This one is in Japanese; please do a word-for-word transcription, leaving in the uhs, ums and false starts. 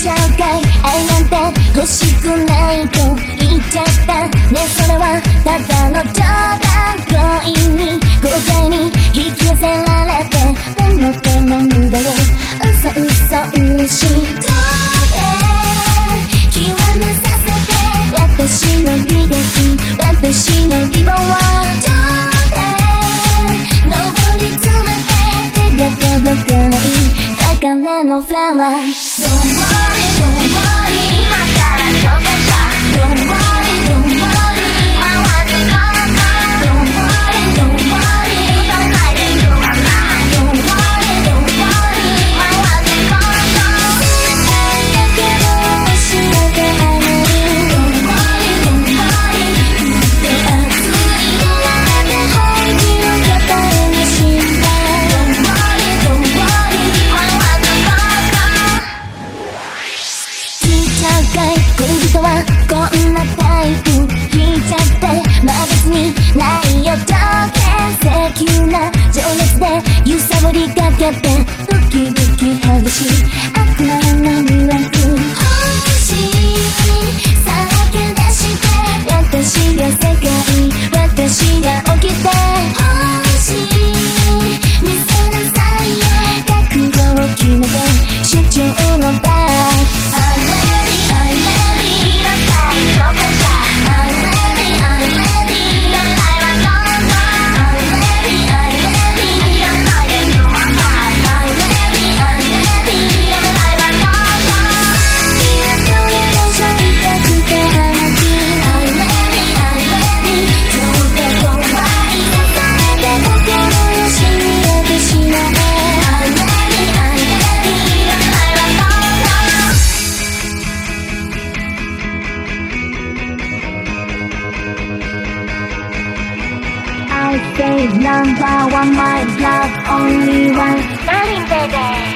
ちゃうかい愛なんて欲しくないと言っちゃったね。それはただの冗談。恋に後悔に引き寄せられて眠ってなんだよ。嘘嘘うしと極めさせて私の履歴私の希望はどうで上り詰めて手が届かない宝のフラワー。 Don't worry, don't worry 今から紹介した Don't worry, don't worry 回ってこなか Don't worry, don't worry 歌わないで言わない Don't worry, don't worry 回ってこなかだけど教えてあげる Don't worry, don't worry って熱いのまで本気の肩にした Don't worry, don't worry 回ってこなか聞いちゃうかい恋人はこんなタイプ聞いちゃってまあ別にないよ。天性急な情熱で揺さぶりかけてドキドキ激しい悪魔の魅力欲しいさらけ出して私が世界私が起きて欲しい見せなさいよ覚悟を決めて主張の場 I'm ready, I'm ready 今さえ紹介した I'm ready, I'm ready やらないわどうぞ I'm ready, I'm ready やらないで言わない I'm ready, I'm ready やらないわどうぞ今それをしゃいたくて花火 I'm ready, I'm ready ちょっと怖い重ねて心よしみれてしまえ I'm ready, I'm ready やらないわどうぞI say number one, my love, only one. Darling, baby.